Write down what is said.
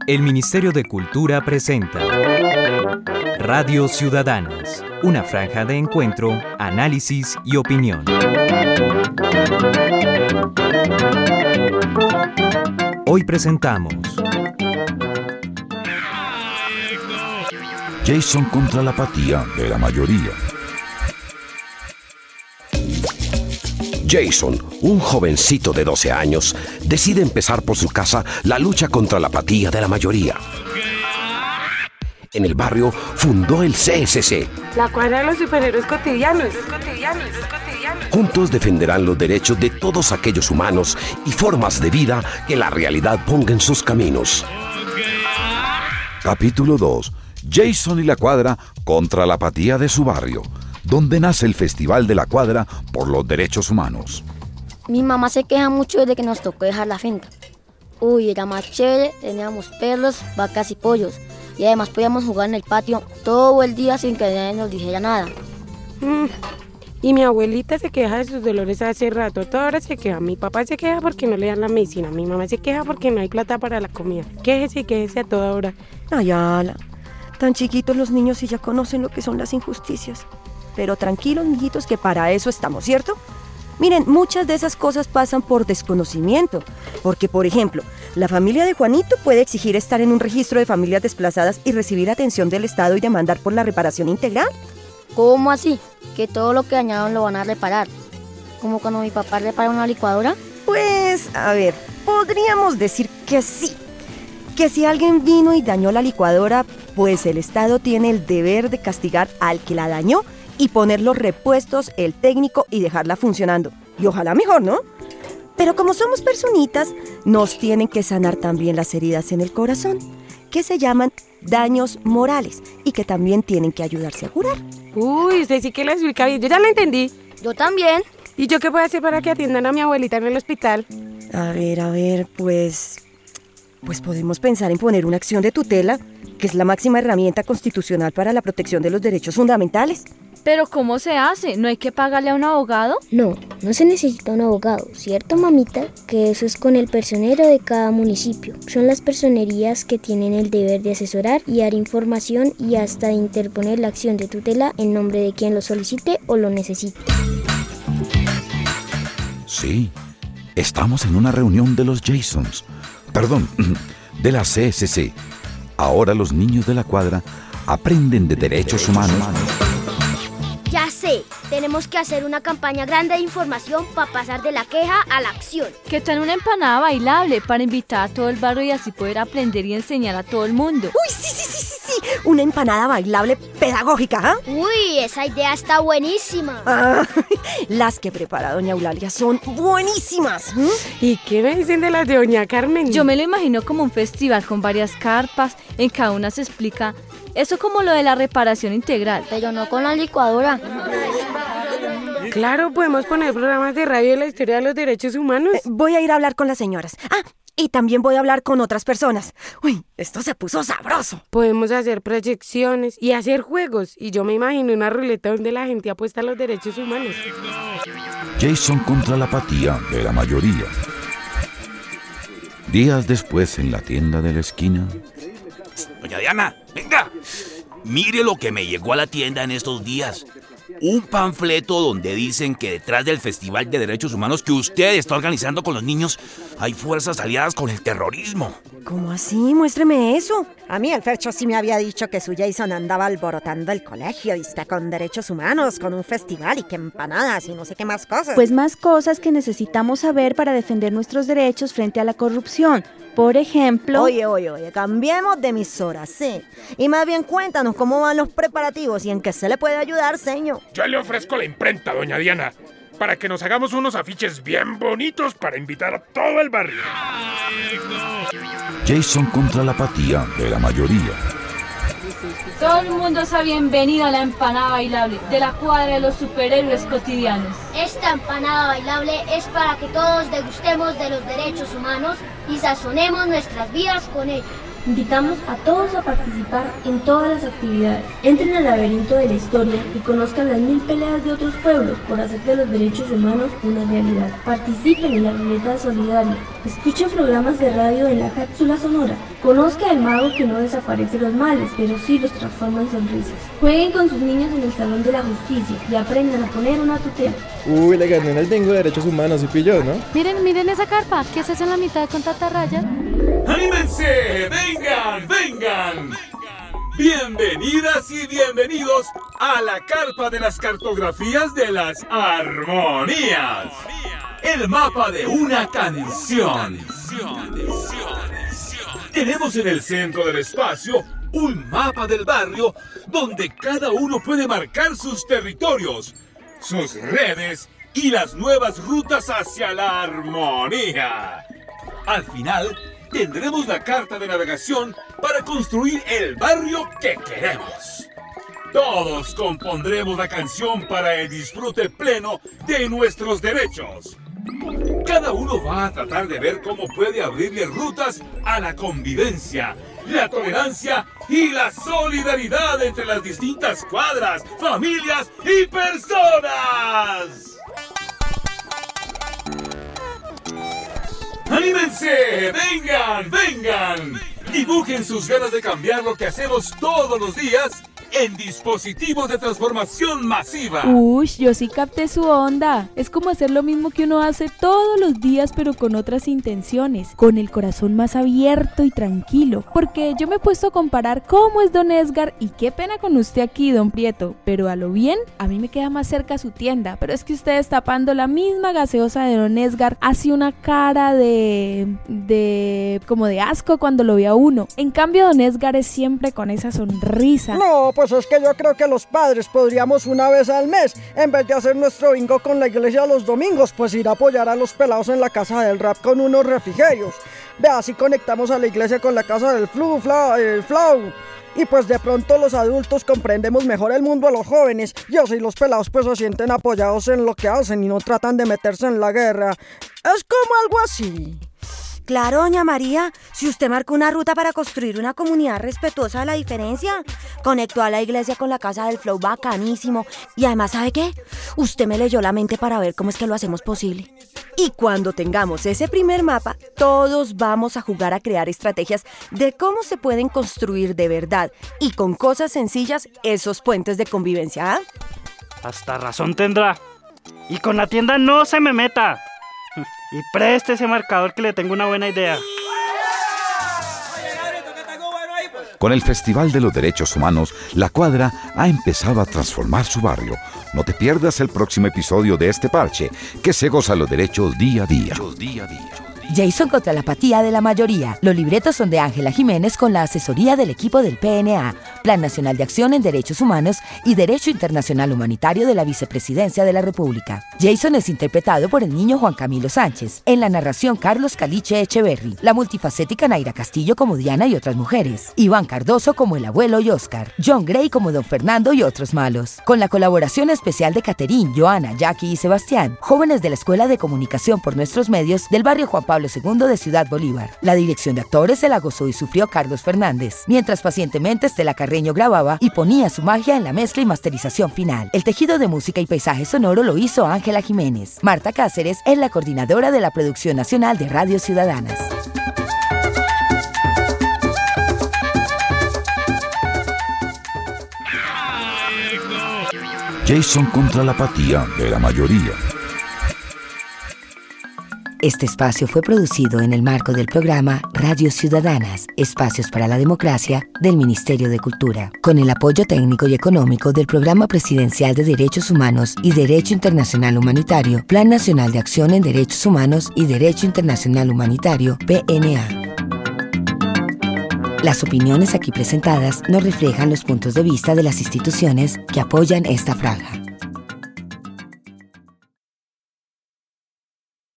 El Ministerio de Cultura presenta Radio Ciudadanas, una franja de encuentro, análisis y opinión. Hoy presentamos Jason contra la apatía de la mayoría. Jason, un jovencito de 12 años, decide empezar por su casa la lucha contra la apatía de la mayoría. En el barrio fundó el CSC. La cuadra de los superhéroes cotidianos. Juntos defenderán los derechos de todos aquellos humanos y formas de vida que la realidad ponga en sus caminos. Capítulo 2. Jason y la cuadra contra la apatía de su barrio, donde nace el Festival de la Cuadra por los Derechos Humanos. Mi mamá se queja mucho de que nos tocó dejar la finca. Uy, era más chévere, teníamos perros, vacas y pollos. Y además podíamos jugar en el patio todo el día sin que nadie nos dijera nada. Y mi abuelita se queja de sus dolores hace rato. Toda hora se queja. Mi papá se queja porque no le dan la medicina. Mi mamá se queja porque no hay plata para la comida. Quéjese a toda hora. Ay, ala, tan chiquitos los niños y ya conocen lo que son las injusticias. Pero tranquilos, mijitos, que para eso estamos, ¿cierto? Miren, muchas de esas cosas pasan por desconocimiento. Porque, por ejemplo, la familia de Juanito puede exigir estar en un registro de familias desplazadas y recibir atención del Estado y demandar por la reparación integral. ¿Cómo así? ¿Que todo lo que dañaron lo van a reparar? ¿Como cuando mi papá repara una licuadora? Pues, a ver, podríamos decir que sí. Que si alguien vino y dañó la licuadora, pues el Estado tiene el deber de castigar al que la dañó y poner los repuestos, el técnico y dejarla funcionando. Y ojalá mejor, ¿no? Pero como somos personitas, nos tienen que sanar también las heridas en el corazón, que se llaman daños morales y que también tienen que ayudarse a curar. Uy, usted sí que la explica bien. Yo ya la entendí. Yo también. ¿Y yo qué puedo hacer para que atiendan a mi abuelita en el hospital? A ver, pues podemos pensar en poner una acción de tutela, que es la máxima herramienta constitucional para la protección de los derechos fundamentales. ¿Pero cómo se hace? ¿No hay que pagarle a un abogado? No se necesita un abogado, ¿cierto, mamita? Que eso es con el personero de cada municipio. Son las personerías que tienen el deber de asesorar y dar información y hasta de interponer la acción de tutela en nombre de quien lo solicite o lo necesite. Sí, estamos en una reunión de los Jasons. Perdón, de la CSC. Ahora los niños de la cuadra aprenden de derechos humanos. Ya sé, tenemos que hacer una campaña grande de información para pasar de la queja a la acción. ¿Qué tal una empanada bailable para invitar a todo el barrio y así poder aprender y enseñar a todo el mundo? ¡Uy, sí! Una empanada bailable pedagógica, ¿ah? Uy, esa idea está buenísima. Las que prepara doña Eulalia son buenísimas. ¿Y qué me dicen de las de doña Carmen? Yo me lo imagino como un festival con varias carpas, en cada una se explica eso como lo de la reparación integral. Pero no con la licuadora. Claro, podemos poner programas de radio de la historia de los derechos humanos. Voy a ir a hablar con las señoras. Y también voy a hablar con otras personas. Uy, esto se puso sabroso. Podemos hacer proyecciones y hacer juegos. Y yo me imagino una ruleta donde la gente apuesta a los derechos humanos. Jason contra la apatía de la mayoría. Días después, en la tienda de la esquina. Doña Diana, venga. Mire lo que me llegó a la tienda en estos días. Un panfleto donde dicen que detrás del Festival de Derechos Humanos que usted está organizando con los niños hay fuerzas aliadas con el terrorismo. ¿Cómo así? Muéstreme eso. A mí el Fercho sí me había dicho que su Jason andaba alborotando el colegio y está con derechos humanos, con un festival y que empanadas y no sé qué más cosas. Pues más cosas que necesitamos saber para defender nuestros derechos frente a la corrupción. Por ejemplo... Oye, cambiemos de emisora, sí. Y más bien cuéntanos cómo van los preparativos y en qué se le puede ayudar, señor. Yo le ofrezco la imprenta, doña Diana, para que nos hagamos unos afiches bien bonitos para invitar a todo el barrio. Jason contra la apatía de la mayoría. Todo el mundo sea bienvenido a la empanada bailable de la cuadra de los superhéroes cotidianos. Esta empanada bailable es para que todos degustemos de los derechos humanos y sazonemos nuestras vidas con ellos. Invitamos a todos a participar en todas las actividades. Entren al laberinto de la historia y conozcan las 1000 peleas de otros pueblos por hacer de los derechos humanos una realidad. Participen en la ruleta solidaria. Escuchen programas de radio en la cápsula sonora. Conozca al mago que no desaparece los males, pero sí los transforma en sonrisas. Jueguen con sus niños en el Salón de la Justicia y aprendan a poner una tutela. Uy, le gané en el bingo de derechos humanos y pilló, ¿no? Miren esa carpa. ¿Qué es eso en la mitad con tanta raya? ¡Anímense! ¡Vengan! Bienvenidas y bienvenidos a la carpa de las cartografías de las armonías. El mapa de una canción. Tenemos en el centro del espacio un mapa del barrio donde cada uno puede marcar sus territorios, sus redes y las nuevas rutas hacia la armonía. Al final, tendremos la carta de navegación para construir el barrio que queremos. Todos compondremos la canción para el disfrute pleno de nuestros derechos. Cada uno va a tratar de ver cómo puede abrirle rutas a la convivencia, la tolerancia y la solidaridad entre las distintas cuadras, familias y personas. ¡Anímense! ¡Vengan! Dibujen sus ganas de cambiar lo que hacemos todos los días en dispositivos de transformación masiva. Uy, yo sí capté su onda. Es como hacer lo mismo que uno hace todos los días, pero con otras intenciones, con el corazón más abierto y tranquilo. Porque yo me he puesto a comparar cómo es Don Edgar y qué pena con usted aquí, Don Prieto. Pero a lo bien, a mí me queda más cerca su tienda. Pero es que usted destapando la misma gaseosa de Don Edgar hace una cara como de asco cuando lo ve a uno. En cambio, Don Edgar es siempre con esa sonrisa. No, pues es que yo creo que los padres podríamos una vez al mes, en vez de hacer nuestro bingo con la iglesia los domingos, pues ir a apoyar a los pelados en la casa del rap con unos refrigerios. Vea, así conectamos a la iglesia con la casa del flow. Y pues de pronto los adultos comprendemos mejor el mundo a los jóvenes. Y así los pelados pues se sienten apoyados en lo que hacen y no tratan de meterse en la guerra. Es como algo así. Claro, doña María, si usted marcó una ruta para construir una comunidad respetuosa de la diferencia, conectó a la iglesia con la casa del flow bacanísimo, y además, ¿sabe qué? Usted me leyó la mente para ver cómo es que lo hacemos posible. Y cuando tengamos ese primer mapa, todos vamos a jugar a crear estrategias de cómo se pueden construir de verdad y con cosas sencillas esos puentes de convivencia, ¿ah? Hasta razón tendrá. Y con la tienda no se me meta. Y preste ese marcador que le tengo una buena idea. Con el Festival de los Derechos Humanos, La Cuadra ha empezado a transformar su barrio. No te pierdas el próximo episodio de este parche, que se goza los derechos día a día. Jason contra la apatía de la mayoría. Los libretos son de Ángela Jiménez con la asesoría del equipo del PNA, Plan Nacional de Acción en Derechos Humanos y Derecho Internacional Humanitario de la Vicepresidencia de la República. Jason es interpretado por el niño Juan Camilo Sánchez. En la narración, Carlos Caliche Echeverry. La multifacética Naira Castillo como Diana y otras mujeres. Iván Cardoso como el abuelo y Oscar. John Gray como Don Fernando y otros malos. Con la colaboración especial de Caterín, Joana, Jackie y Sebastián, jóvenes de la Escuela de Comunicación por Nuestros Medios del barrio Juan Pablo II de Ciudad Bolívar. La dirección de actores se la gozó y sufrió Carlos Fernández, mientras pacientemente Estela Carreño grababa y ponía su magia en la mezcla y masterización final. El tejido de música y paisaje sonoro lo hizo Ángela Jiménez. Marta Cáceres es la coordinadora de la producción nacional de Radio Ciudadanas. Jason contra la apatía de la mayoría. Este espacio fue producido en el marco del programa Radio Ciudadanas, Espacios para la Democracia del Ministerio de Cultura, con el apoyo técnico y económico del Programa Presidencial de Derechos Humanos y Derecho Internacional Humanitario, Plan Nacional de Acción en Derechos Humanos y Derecho Internacional Humanitario, PNA. Las opiniones aquí presentadas no reflejan los puntos de vista de las instituciones que apoyan esta franja.